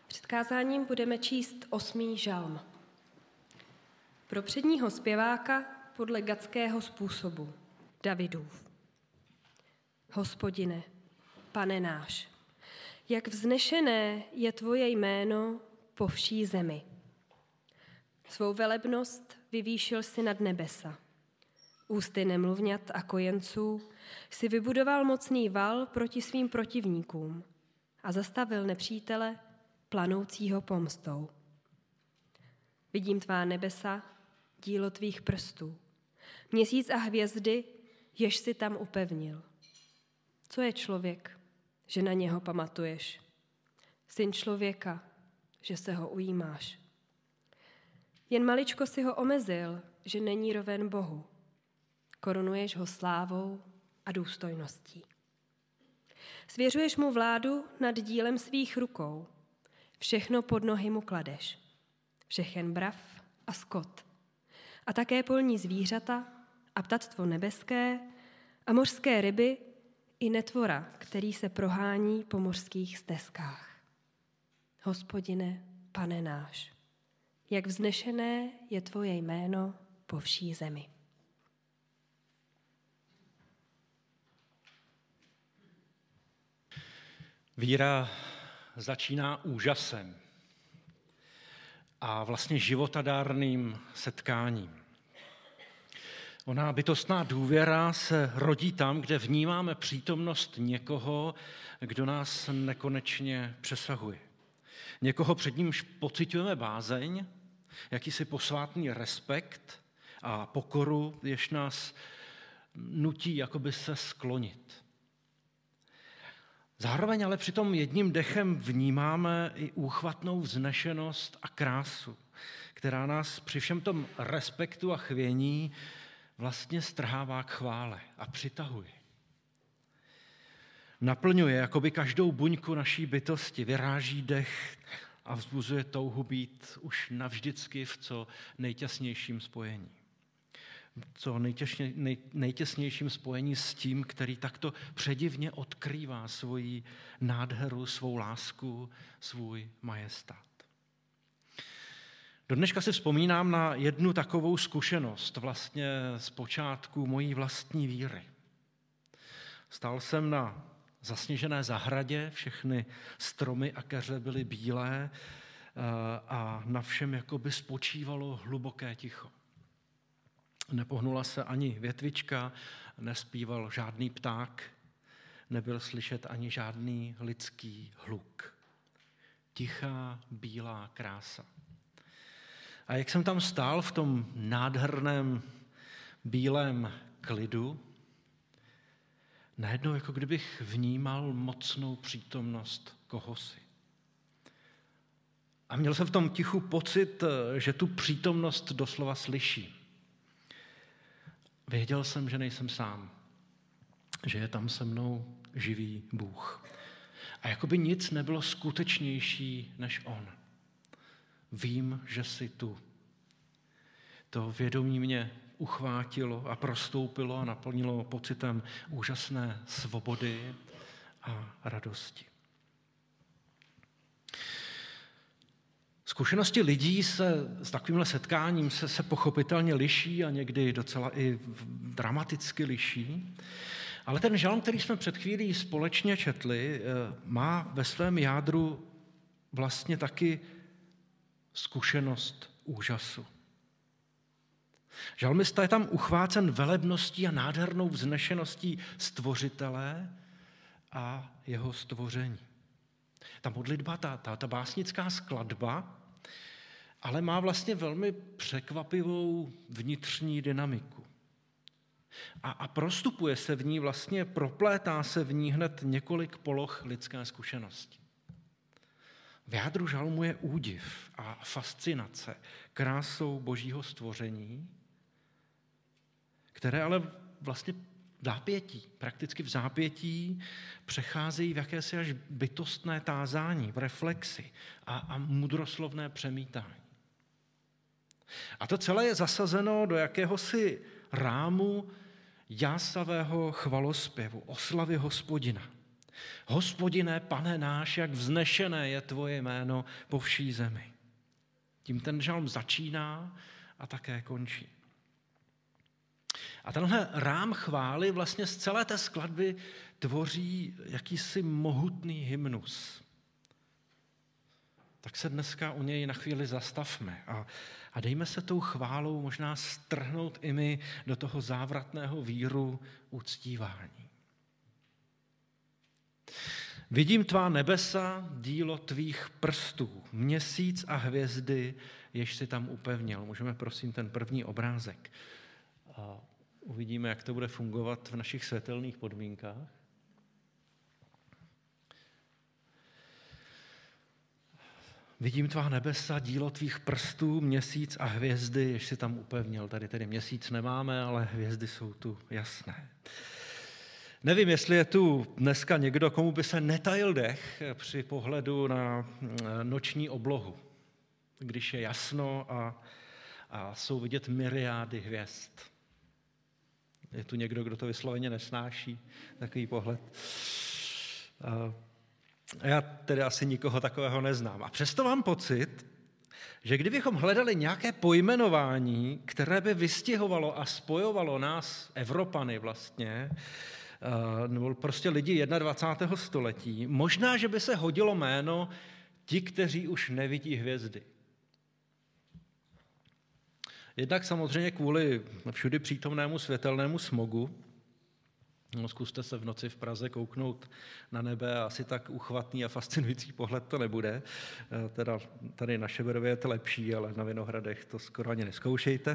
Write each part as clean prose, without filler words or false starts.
Před kázáním budeme číst 8. žalm. Pro předního zpěváka podle gatského způsobu, Davidův. Hospodine, Pane náš, jak vznešené je tvoje jméno po vší zemi. Svou velebnost vyvýšil si nad nebesa. Ústy nemluvňat a kojenců si vybudoval mocný val proti svým protivníkům a zastavil nepřítele planoucího pomstou. Vidím tvá nebesa, dílo tvých prstů, měsíc a hvězdy, jež si tam upevnil. Co je člověk, že na něho pamatuješ? Syn člověka, že se ho ujímáš. Jen maličko si ho omezil, že není roven Bohu. Korunuješ ho slávou a důstojností. Svěřuješ mu vládu nad dílem svých rukou. Všechno pod nohy mu kladeš. Všechen brav a skot. A také polní zvířata a ptactvo nebeské a mořské ryby i netvora, který se prohání po mořských stezkách. Hospodine, Pane náš, jak vznešené je tvoje jméno po vší zemi. Víra začíná úžasem a vlastně životadárným setkáním. Ona bytostná důvěra se rodí tam, kde vnímáme přítomnost někoho, kdo nás nekonečně přesahuje. Někoho, před nímž pociťujeme bázeň, jakýsi posvátný respekt a pokoru, jež nás nutí jakoby se sklonit. Zároveň ale přitom jedním dechem vnímáme i úchvatnou vznešenost a krásu, která nás při všem tom respektu a chvění vlastně strhává k chvále a přitahuje. Naplňuje jakoby každou buňku naší bytosti, vyráží dech a vzbuzuje touhu být už navždycky v co nejtěsnějším spojení. Co nejtěsnějším spojení s tím, který takto předivně odkrývá svoji nádheru, svou lásku, svůj majestát. Do dneška si vzpomínám na jednu takovou zkušenost vlastně z počátku mojí vlastní víry. Stál jsem na zasněžené zahradě, všechny stromy a keře byly bílé a na všem jakoby spočívalo hluboké ticho. Nepohnula se ani větvička, nespíval žádný pták, nebyl slyšet ani žádný lidský hluk. Tichá, bílá krása. A jak jsem tam stál v tom nádherném bílém klidu, najednou jako kdybych vnímal mocnou přítomnost kohosi. A měl jsem v tom tichu pocit, že tu přítomnost doslova slyším. Věděl jsem, že nejsem sám, že je tam se mnou živý Bůh. A jakoby nic nebylo skutečnější než on. Vím, že jsi tu. To vědomí mě uchvátilo a prostoupilo a naplnilo pocitem úžasné svobody a radosti. Zkušenosti lidí s takovýmhle setkáním se pochopitelně liší a někdy docela i dramaticky liší. Ale ten žalm, který jsme před chvílí společně četli, má ve svém jádru vlastně taky zkušenost úžasu. Žalmista je tam uchvácen velebností a nádhernou vznešeností stvořitele a jeho stvoření. Ta modlitba, ta básnická skladba, ale má vlastně velmi překvapivou vnitřní dynamiku. A prostupuje se v ní vlastně, proplétá se v ní hned několik poloh lidské zkušenosti. V jádru žalmu je údiv a fascinace krásou božího stvoření, které ale vlastně v zápětí, prakticky v zápětí přecházejí v jakési až bytostné tázání, v reflexi a mudroslovné přemítání. A to celé je zasazeno do jakéhosi rámu jásavého chvalospěvu, oslavy Hospodina. Hospodine, Pane náš, jak vznešené je tvoje jméno po vší zemi. Tím ten žalm začíná a také končí. A tenhle rám chvály vlastně z celé té skladby tvoří jakýsi mohutný hymnus. Tak se dneska u něj na chvíli zastavme a dejme se tou chválou možná strhnout i my do toho závratného víru uctívání. Vidím tvá nebesa, dílo tvých prstů, měsíc a hvězdy, jež si tam upevnil. Můžeme prosím ten první obrázek. A uvidíme, jak to bude fungovat v našich světelných podmínkách. Vidím tvá nebesa, dílo tvých prstů, měsíc a hvězdy, jež si tam upevnil. Tady tedy měsíc nemáme, ale hvězdy jsou tu jasné. Nevím, jestli je tu dneska někdo, komu by se netajil dech při pohledu na noční oblohu, když je jasno a jsou vidět myriády hvězd. Je tu někdo, kdo to vysloveně nesnáší, takový pohled. Já tedy asi nikoho takového neznám. A přesto mám pocit, že kdybychom hledali nějaké pojmenování, které by vystihovalo a spojovalo nás, Evropany vlastně, nebo prostě lidi 21. století, možná, že by se hodilo jméno ti, kteří už nevidí hvězdy. Jednak samozřejmě kvůli všudy přítomnému světelnému smogu. No, zkuste se v noci v Praze kouknout na nebe a asi tak uchvatný a fascinující pohled to nebude. Teda tady na Ševerově je to lepší, ale na Vinohradech to skoro ani neskoušejte.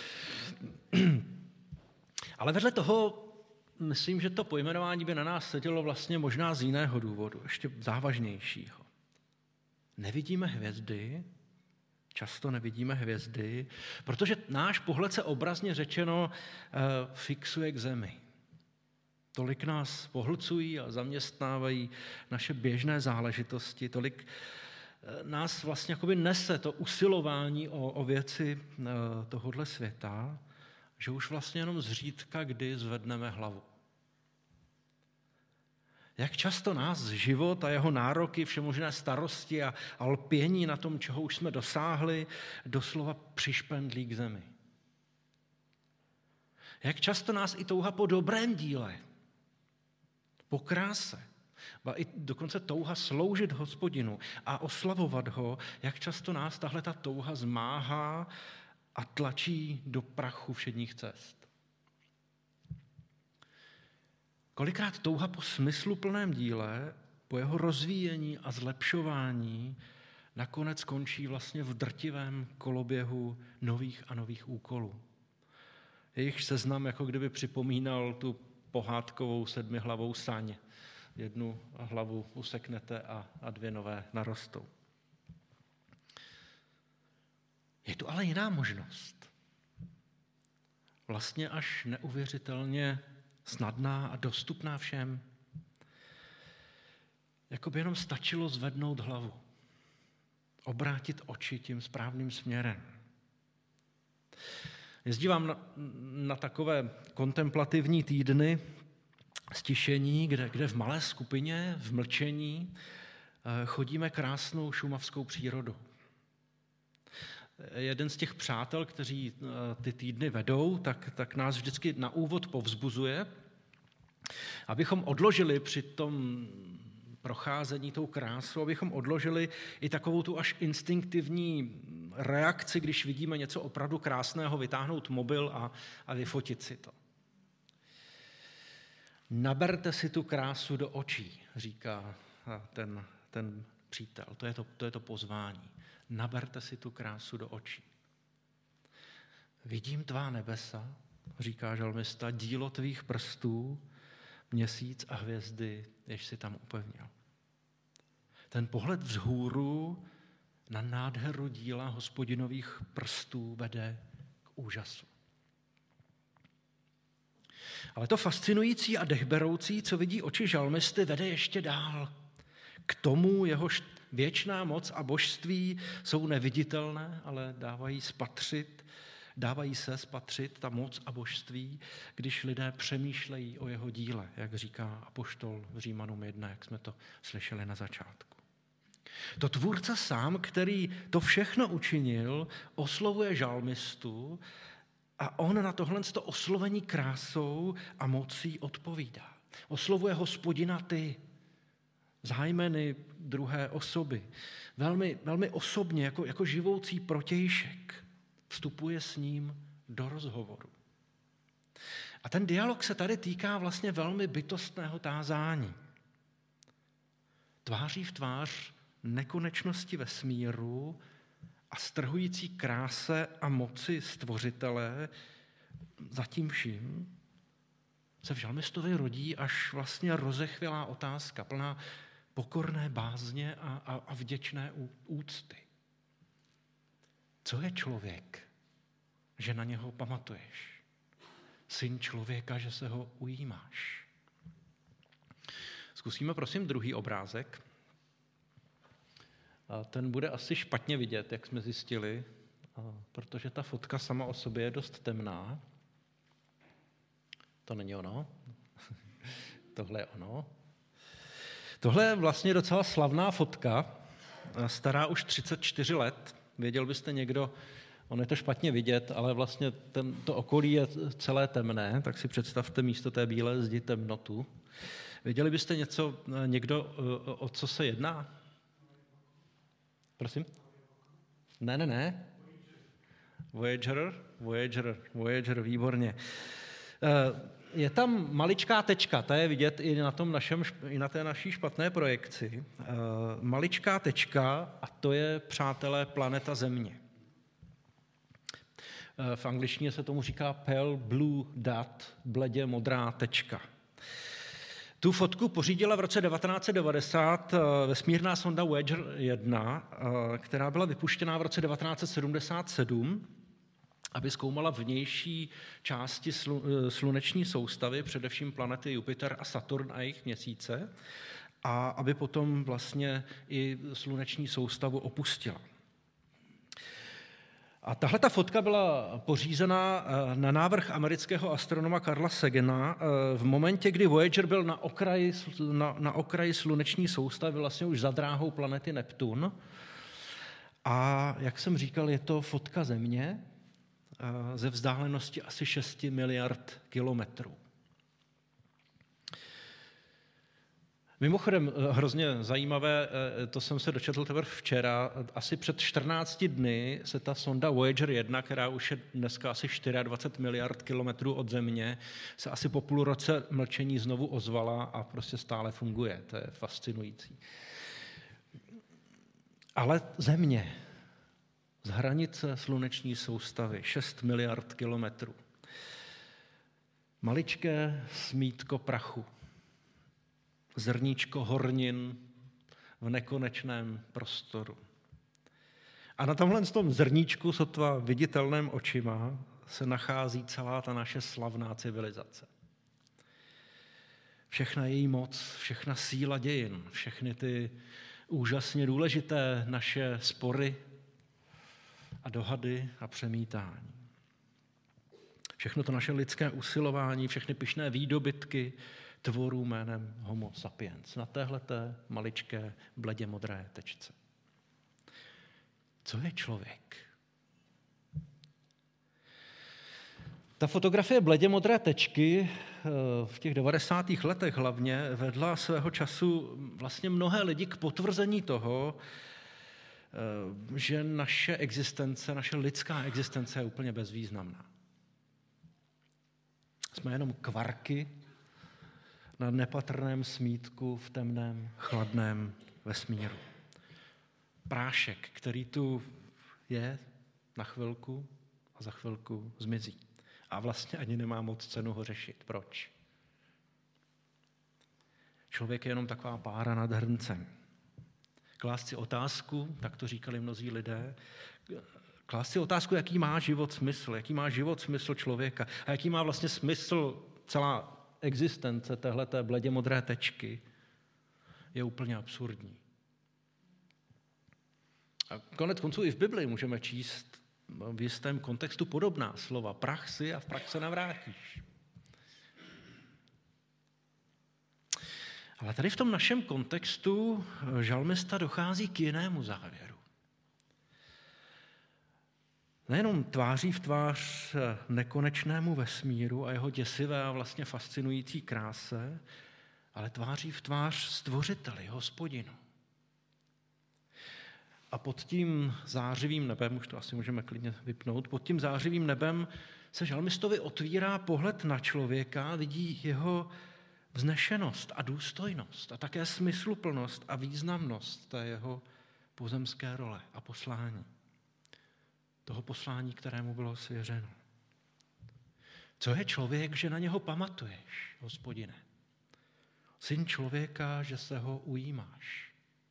Ale vedle toho myslím, že to pojmenování by na nás sedělo vlastně možná z jiného důvodu, ještě závažnějšího. Nevidíme hvězdy, často nevidíme hvězdy, protože náš pohled se obrazně řečeno fixuje k zemi. Tolik nás pohlcují a zaměstnávají naše běžné záležitosti, tolik nás vlastně jakoby nese to usilování o věci tohohle světa, že už vlastně jenom zřídka kdy zvedneme hlavu. Jak často nás život a jeho nároky, všemožné starosti a lpění na tom, čeho už jsme dosáhli, doslova přišpendlí k zemi. Jak často nás i touha po dobrém díle, po kráse, a i dokonce touha sloužit Hospodinu a oslavovat ho, jak často nás tahle ta touha zmáhá a tlačí do prachu všedních cest. Kolikrát touha po smysluplném díle, po jeho rozvíjení a zlepšování nakonec končí vlastně v drtivém koloběhu nových a nových úkolů. Jejich seznam jako kdyby připomínal tu pohádkovou 7hlavou saň. Jednu hlavu useknete a 2 nové narostou. Je tu ale jiná možnost. Vlastně až neuvěřitelně snadná a dostupná všem. Jakoby jenom stačilo zvednout hlavu. Obrátit oči tím správným směrem. Jezdívám na takové kontemplativní týdny stišení, kde v malé skupině, v mlčení, chodíme krásnou šumavskou přírodou. Jeden z těch přátel, kteří ty týdny vedou, tak nás vždycky na úvod povzbuzuje, abychom odložili při tom procházení tou krásou, abychom odložili i takovou tu až instinktivní reakci, když vidíme něco opravdu krásného, vytáhnout mobil a vyfotit si to. Naberte si tu krásu do očí, říká ten přítel. To je to pozvání. Naberte si tu krásu do očí. Vidím tvá nebesa, říká žalmista, dílo tvých prstů, měsíc a hvězdy, jež si tam upevnil. Ten pohled vzhůru na nádheru díla Hospodinových prstů vede k úžasu. Ale to fascinující a dechberoucí, co vidí oči žalmisty, vede ještě dál. K tomu jehož věčná moc a božství jsou neviditelné, ale dávají spatřit Dávají se spatřit ta moc a božství, když lidé přemýšlejí o jeho díle, jak říká apoštol v Římanům 1, jak jsme to slyšeli na začátku. To tvůrce sám, který to všechno učinil, oslovuje žalmistu a on na tohle oslovení krásou a mocí odpovídá. Oslovuje Hospodina ty, zájmeny druhé osoby. Velmi, velmi osobně, jako živoucí protějšek, vstupuje s ním do rozhovoru. A ten dialog se tady týká vlastně velmi bytostného tázání. Tváří v tvář nekonečnosti vesmíru a strhující kráse a moci Stvořitele, zatím vším se v žalmistovi rodí až vlastně rozechvělá otázka, plná pokorné bázně a vděčné úcty. Co je člověk, že na něho pamatuješ? Syn člověka, že se ho ujímáš. Zkusíme prosím druhý obrázek. A ten bude asi špatně vidět, jak jsme zjistili, protože ta fotka sama o sobě je dost temná. To není ono. Tohle je ono. Tohle je vlastně docela slavná fotka, stará už 34 let. Věděl byste někdo, on je to špatně vidět, ale vlastně to okolí je celé temné, tak si představte místo té bílé zdi temnotu. Věděli byste někdo, o co se jedná? Prosím? Ne. Voyager, výborně. Je tam maličká tečka, ta je vidět i na té naší špatné projekci. Maličká tečka a to je, přátelé, planeta Země. V angličtině se tomu říká pale blue dot, bledě modrá tečka. Tu fotku pořídila v roce 1990 vesmírná sonda Voyager 1, která byla vypuštěná v roce 1977, aby zkoumala vnější části sluneční soustavy, především planety Jupiter a Saturn a jejich měsíce, a aby potom vlastně i sluneční soustavu opustila. A tahle ta fotka byla pořízena na návrh amerického astronoma Carla Sagana v momentě, kdy Voyager byl na okraji sluneční soustavy, vlastně už za dráhou planety Neptun. A jak jsem říkal, je to fotka Země ze vzdálenosti asi 6 miliard kilometrů. Mimochodem, hrozně zajímavé, to jsem se dočetl teprve včera, asi před 14 dny se ta sonda Voyager 1, která už je dneska asi 24 miliard kilometrů od Země, se asi po půl roce mlčení znovu ozvala a prostě stále funguje. To je fascinující. Ale Země, z hranice sluneční soustavy, 6 miliard kilometrů. Maličké smítko prachu. Zrníčko hornin v nekonečném prostoru. A na tomhle zrníčku sotva viditelném očima se nachází celá ta naše slavná civilizace. Všechna její moc, všechna síla dějin, všechny ty úžasně důležité naše spory a dohady a přemítání. Všechno to naše lidské usilování, všechny pyšné výdobytky tvorů jménem Homo sapiens. Na téhleté maličké bledě modré tečce. Co je člověk? Ta fotografie bledě modré tečky v těch 90. letech hlavně vedla svého času vlastně mnohé lidi k potvrzení toho, že naše existence, naše lidská existence je úplně bezvýznamná. Jsme jenom kvarky na nepatrném smítku v temném, chladném vesmíru. Prášek, který tu je na chvilku a za chvilku zmizí. A vlastně ani nemá moc cenu ho řešit. Proč? Člověk je jenom taková pára nad hrncem. Klást si otázku, tak to říkali mnozí lidé, klást si otázku, jaký má život smysl člověka a jaký má vlastně smysl celá existence téhleté bledě modré tečky, je úplně absurdní. A konec konců i v Biblii můžeme číst v jistém kontextu podobná slova. Prach si a v prach se navrátíš. Ale tady v tom našem kontextu žalmista dochází k jinému závěru. Nejenom tváří v tvář nekonečnému vesmíru a jeho děsivé a vlastně fascinující kráse, ale tváří v tvář Stvořiteli, Hospodinu. A pod tím zářivým nebem, už to asi můžeme klidně vypnout, pod tím zářivým nebem se žalmistovi otvírá pohled na člověka, vidí jeho vznešenost a důstojnost a také smysluplnost a významnost té jeho pozemské role a poslání. Toho poslání, kterému bylo svěřeno. Co je člověk, že na něho pamatuješ, Hospodine? Syn člověka, že se ho ujímáš.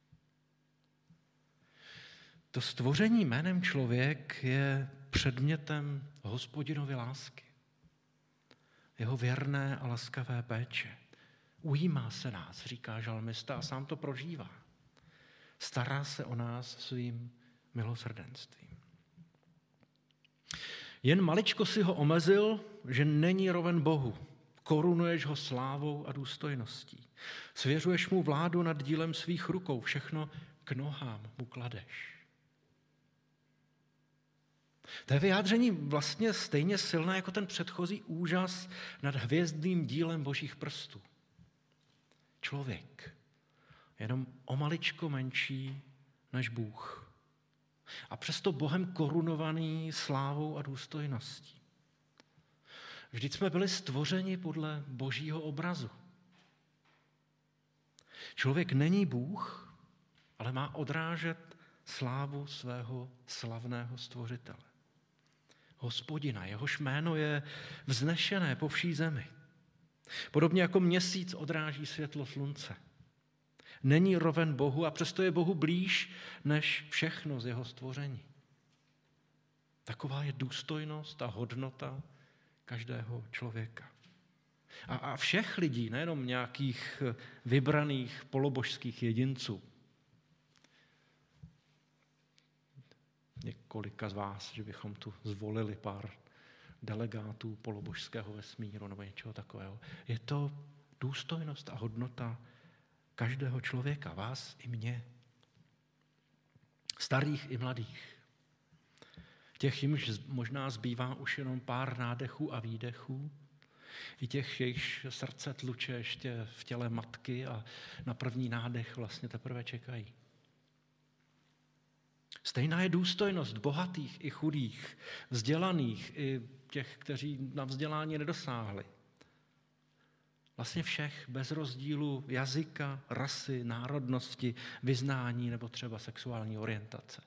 To stvoření jménem člověk je předmětem Hospodinovy lásky. Jeho věrné a laskavé péče. Ujímá se nás, říká žalmista, a sám to prožívá. Stará se o nás svým milosrdenstvím. Jen maličko si ho omezil, že není roven Bohu. Korunuješ ho slávou a důstojností. Svěřuješ mu vládu nad dílem svých rukou. Všechno k nohám mu kladeš. To je vyjádření vlastně stejně silné jako ten předchozí úžas nad hvězdným dílem božích prstů. Člověk, jenom o maličko menší než Bůh. A přesto Bohem korunovaný slávou a důstojností. Vždyť jsme byli stvořeni podle božího obrazu. Člověk není Bůh, ale má odrážet slávu svého slavného stvořitele. Hospodina, jehož jméno je vznešené po vší zemi. Podobně jako měsíc odráží světlo slunce. Není roven Bohu a přesto je Bohu blíž než všechno z jeho stvoření. Taková je důstojnost a hodnota každého člověka. A všech lidí, nejenom nějakých vybraných polobožských jedinců. Několika z vás, že bychom tu zvolili pár delegátů polobožského vesmíru nebo něčeho takového. Je to důstojnost a hodnota každého člověka, vás i mě. Starých i mladých. Těch, jimž možná zbývá už jenom pár nádechů a výdechů, i těch, jejichž srdce tluče ještě v těle matky a na první nádech vlastně teprve čekají. Stejná je důstojnost bohatých i chudých, vzdělaných i těch, kteří na vzdělání nedosáhli. Vlastně všech bez rozdílu jazyka, rasy, národnosti, vyznání nebo třeba sexuální orientace.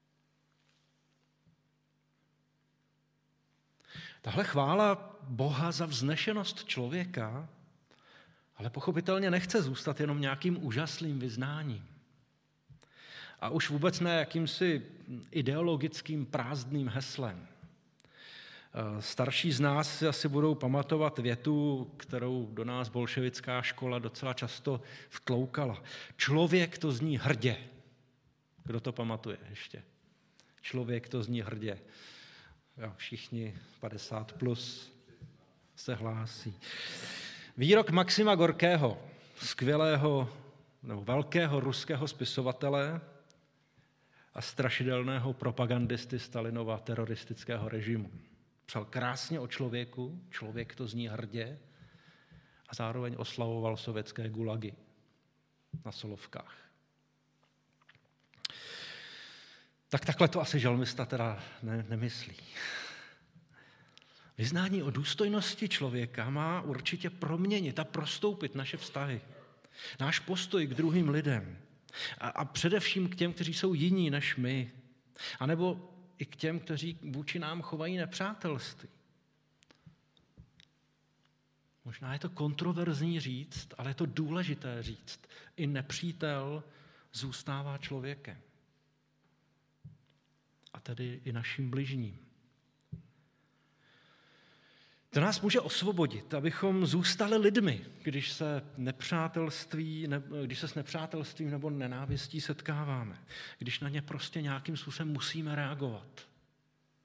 Tahle chvála Boha za vznešenost člověka, ale pochopitelně nechce zůstat jenom nějakým úžasným vyznáním. A už vůbec ne jakýmsi ideologickým prázdným heslem. Starší z nás si asi budou pamatovat větu, kterou do nás bolševická škola docela často vtloukala. Člověk to zní hrdě. Kdo to pamatuje ještě? Člověk to zní hrdě. Jo, všichni 50 plus se hlásí. Výrok Maxima Gorkého, skvělého nebo velkého ruského spisovatele a strašidelného propagandisty Stalinova teroristického režimu. Psal krásně o člověku, člověk to zní hrdě, a zároveň oslavoval sovětské gulagy na Solovkách. Tak takhle to asi žalmista teda nemyslí. Vyznání o důstojnosti člověka má určitě proměnit a prostoupit naše vztahy. Náš postoj k druhým lidem. A především k těm, kteří jsou jiní než my. A nebo i k těm, kteří vůči nám chovají nepřátelství. Možná je to kontroverzní říct, ale je to důležité říct. I nepřítel zůstává člověkem. A tedy i naším bližním. To nás může osvobodit, abychom zůstali lidmi, když se s nepřátelstvím nebo nenávistí setkáváme, když na ně prostě nějakým způsobem musíme reagovat.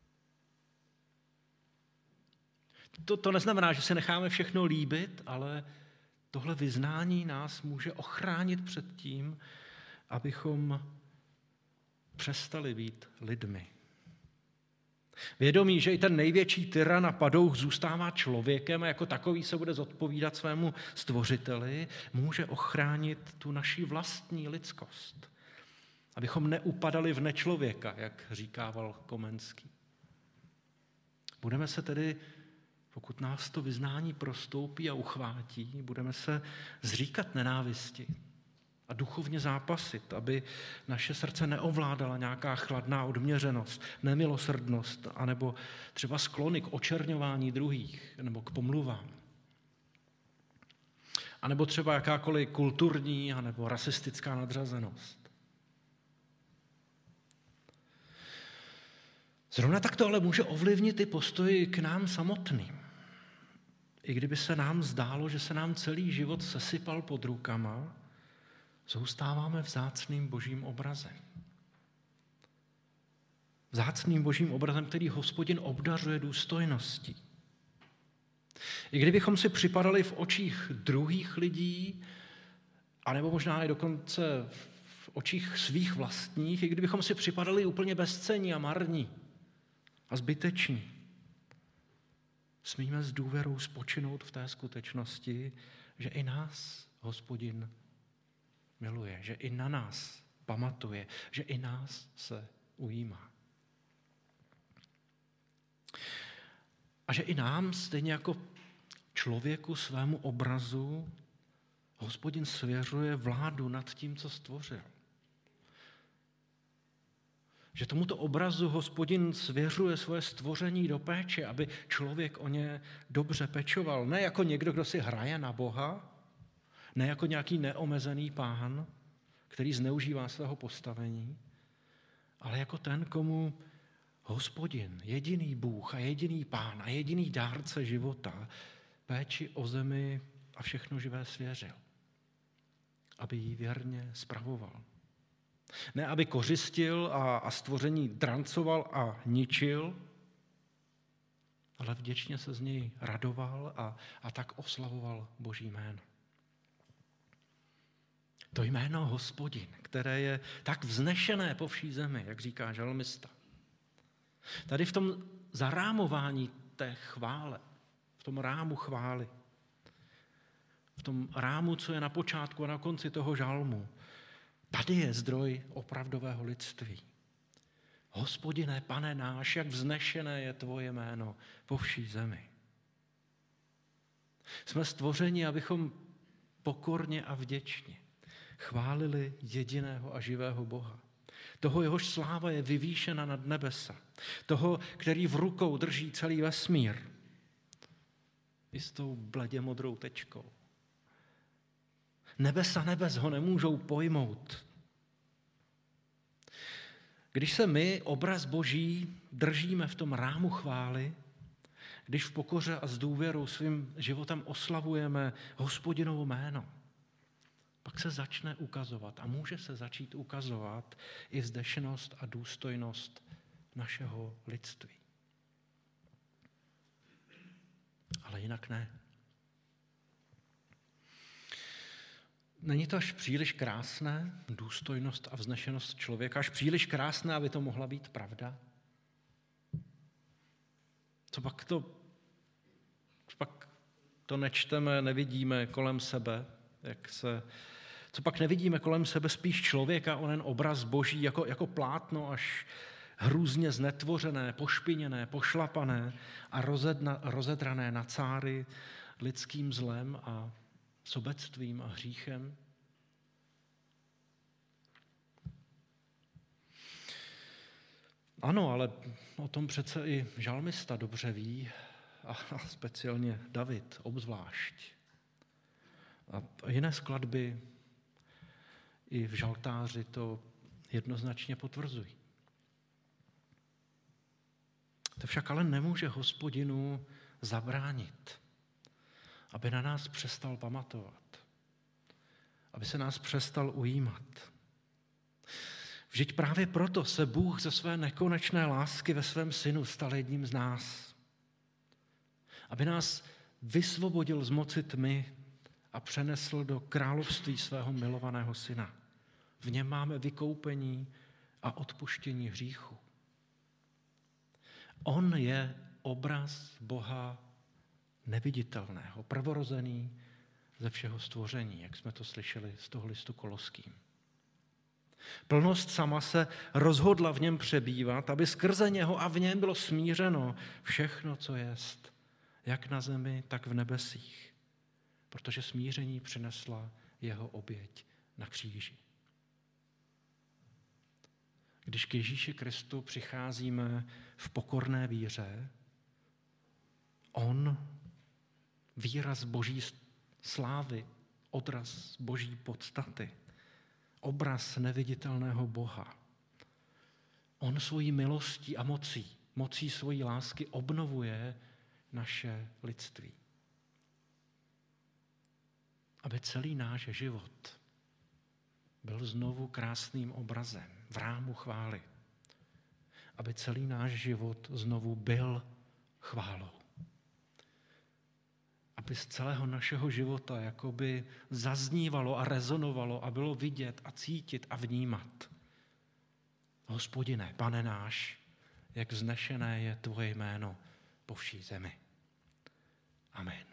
To neznamená, že se necháme všechno líbit, ale tohle vyznání nás může ochránit před tím, abychom přestali být lidmi. Vědomí, že i ten největší tyran a padouch zůstává člověkem a jako takový se bude zodpovídat svému stvořiteli, může ochránit tu naši vlastní lidskost. Abychom neupadali v nečlověka, jak říkával Komenský. Budeme se tedy, pokud nás to vyznání prostoupí a uchvátí, budeme se zříkat nenávisti a duchovně zápasit, aby naše srdce neovládala nějaká chladná odměřenost, nemilosrdnost, anebo třeba sklony k očerňování druhých, nebo k pomluvám. A nebo třeba jakákoliv kulturní anebo rasistická nadřazenost. Zrovna tak to ale může ovlivnit i postoj k nám samotným. I kdyby se nám zdálo, že se nám celý život sesypal pod rukama, zůstáváme vzácným božím obrazem. Vzácným božím obrazem, který Hospodin obdařuje důstojností. I kdybychom si připadali v očích druhých lidí, anebo možná i dokonce v očích svých vlastních, i kdybychom si připadali úplně bezcenní a marní a zbyteční, smíme s důvěrou spočinout v té skutečnosti, že i nás Hospodin miluje, že i na nás pamatuje, že i nás se ujímá. A že i nám, stejně jako člověku svému obrazu, Hospodin svěřuje vládu nad tím, co stvořil. Že tomuto obrazu Hospodin svěřuje svoje stvoření do péče, aby člověk o ně dobře pečoval. Ne jako někdo, kdo si hraje na Boha, ne jako nějaký neomezený pán, který zneužívá svého postavení, ale jako ten, komu Hospodin, jediný Bůh a jediný pán a jediný dárce života, péči o zemi a všechno živé svěřil, aby ji věrně spravoval. Ne, aby kořistil a stvoření drancoval a ničil, ale vděčně se z něj radoval a tak oslavoval Boží jméno. To jméno Hospodin, které je tak vznešené po vší zemi, jak říká žalmista. Tady v tom zarámování té chvále, v tom rámu chvály, v tom rámu, co je na počátku a na konci toho žalmu, tady je zdroj opravdového lidství. Hospodine, Pane náš, jak vznešené je tvoje jméno po vší zemi. Jsme stvořeni, abychom pokorně a vděčně chválili jediného a živého Boha. Toho, jehož sláva je vyvýšena nad nebesa. Toho, který v rukou drží celý vesmír. I s tou bledě modrou tečkou. Nebesa nebes ho nemůžou pojmout. Když se my, obraz Boží, držíme v tom rámu chvály, když v pokoře a s důvěrou svým životem oslavujeme Hospodinovo jméno, pak se začne ukazovat a může se začít ukazovat i vzdešenost a důstojnost našeho lidství. Ale jinak ne. Není to až příliš krásné, důstojnost a vznešenost člověka, až příliš krásné, aby to mohla být pravda? Co pak to nečteme, nevidíme kolem sebe, co pak nevidíme kolem sebe spíš člověka, onen obraz Boží jako plátno až hrůzně znetvořené, pošpiněné, pošlapané a rozedrané na cáry lidským zlem a sobectvím a hříchem. Ano, ale o tom přece i žalmista dobře ví a speciálně David obzvlášť. A jiné skladby i v žaltáři to jednoznačně potvrzují. To však ale nemůže Hospodinu zabránit, aby na nás přestal pamatovat, aby se nás přestal ujímat. Vždyť právě proto se Bůh ze své nekonečné lásky ve svém synu stal jedním z nás. aby nás vysvobodil z moci tmy a přenesl do království svého milovaného syna. V něm máme vykoupení a odpuštění hříchu. On je obraz Boha neviditelného, prvorozený ze všeho stvoření, jak jsme to slyšeli z toho listu Koloským. Plnost sama se rozhodla v něm přebývat, aby skrze něho a v něm bylo smířeno všechno, co jest, jak na zemi, tak v nebesích, protože smíření přinesla jeho oběť na kříži. Když k Ježíši Kristu přicházíme v pokorné víře, on, výraz Boží slávy, odraz Boží podstaty, obraz neviditelného Boha. On svojí milostí a mocí svojí lásky obnovuje naše lidství. Aby celý náš život byl znovu krásným obrazem v rámu chvály. Aby celý náš život znovu byl chválou. Aby z celého našeho života jakoby zaznívalo a rezonovalo a bylo vidět a cítit a vnímat. Hospodine, Pane náš, jak vznešené je tvoje jméno po vší zemi. Amen.